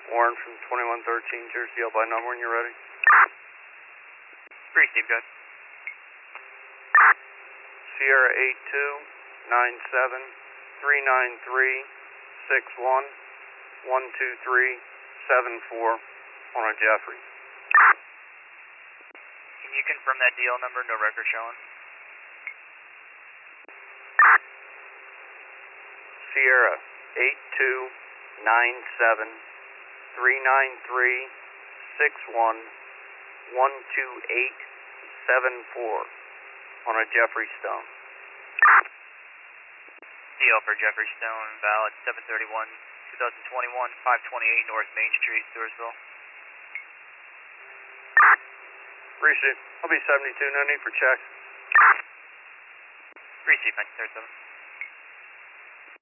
Warren from 2113 Jersey, yell by number when you're ready. Received, good. Sierra 8297 393 61 12374 on a Jeffrey. Can you confirm that DL number? No record showing. Sierra 8297 393 61 12874 on a Jeffrey Stone. DL for Jeffrey Stone, valid 7/31/2021, 528 North Main Street, Stewartsville. Receive. I'll be 72, no need for check. Receive, 1937.